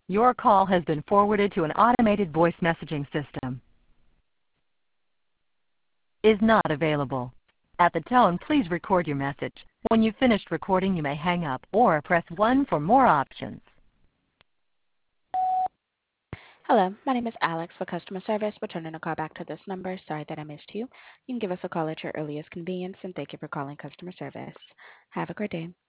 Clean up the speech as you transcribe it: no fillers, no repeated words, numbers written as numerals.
Your call has been forwarded to an automated voice messaging system. Is not available. At the tone, please record your message. When you've finished recording, you may hang up or press 1 for more options. Hello, my name is Alex for customer service. Returning a call back to this number. Sorry that I missed you. You can give us a call at your earliest convenience, and thank you for calling customer service. Have a great day.